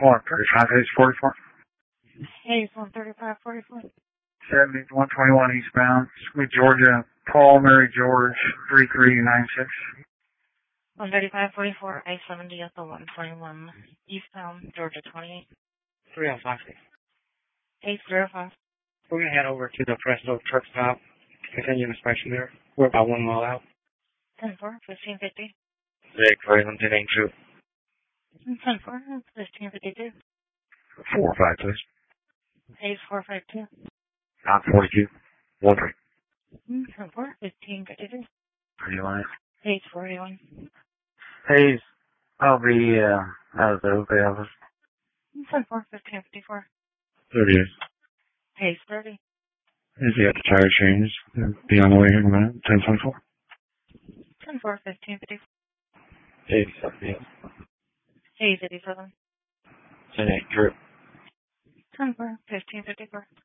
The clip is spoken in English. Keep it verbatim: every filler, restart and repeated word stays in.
one thirty-five, Hayes forty-four. Hayes one thirty-five forty-four. seventy to one twenty-one eastbound, Sweet Georgia, Paul, Mary George, three three nine six. one thirty-five forty-four, I seventy at the one twenty-one eastbound, Georgia twenty-eight. three oh five. Hayes three oh five. We're going to head over to the Fresno truck stop. Continue inspection there. We're about one mile out. ten four, fifteen fifty. Zach, Cleveland, ten eighty-two. ten four, fifteen fifty-two. four five, please. Hayes four five two. Not forty-two. one three. ten four, fifteen fifty-two. Pretty line. Hayes forty-one. Hayes, I'll be, uh, out of the Oakley office. ten four, fifteen fifty-four. thirty-eight. Hayes thirty. Is he at the tire change? Be on the way here in a minute. ten twenty-four. ten four, fifteen fifty-four. eighty-seven, yeah. Hayes eighty-seven. ten eight, Drew. ten four, fifteen fifty-four.